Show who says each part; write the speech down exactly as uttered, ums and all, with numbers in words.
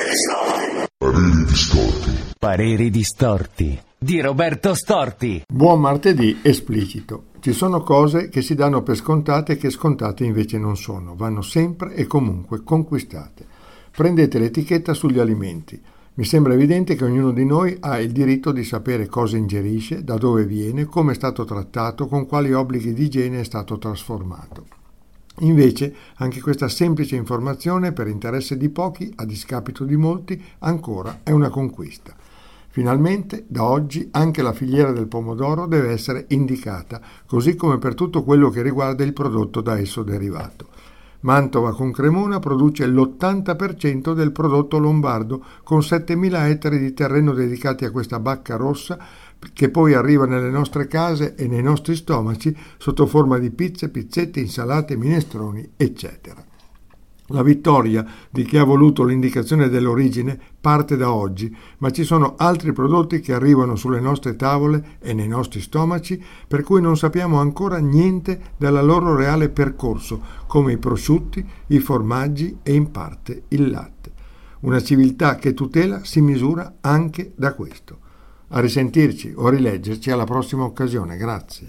Speaker 1: Pareri distorti.
Speaker 2: Pareri distorti di Roberto Storti.
Speaker 3: Buon martedì esplicito. Ci sono cose che si danno per scontate e che scontate invece non sono, vanno sempre e comunque conquistate. Prendete l'etichetta sugli alimenti. Mi sembra evidente che ognuno di noi ha il diritto di sapere cosa ingerisce, da dove viene, come è stato trattato, con quali obblighi di igiene è stato trasformato. Invece, anche questa semplice informazione, per interesse di pochi, a discapito di molti, ancora è una conquista. Finalmente, da oggi, anche la filiera del pomodoro deve essere indicata, così come per tutto quello che riguarda il prodotto da esso derivato. Mantova con Cremona produce l'ottanta per cento del prodotto lombardo, con settemila ettari di terreno dedicati a questa bacca rossa, che poi arriva nelle nostre case e nei nostri stomaci sotto forma di pizze, pizzette, insalate, minestroni, eccetera. La vittoria di chi ha voluto l'indicazione dell'origine parte da oggi, ma ci sono altri prodotti che arrivano sulle nostre tavole e nei nostri stomaci per cui non sappiamo ancora niente del loro reale percorso, come i prosciutti, i formaggi e in parte il latte. Una civiltà che tutela si misura anche da questo. A risentirci o a rileggerci alla prossima occasione. Grazie.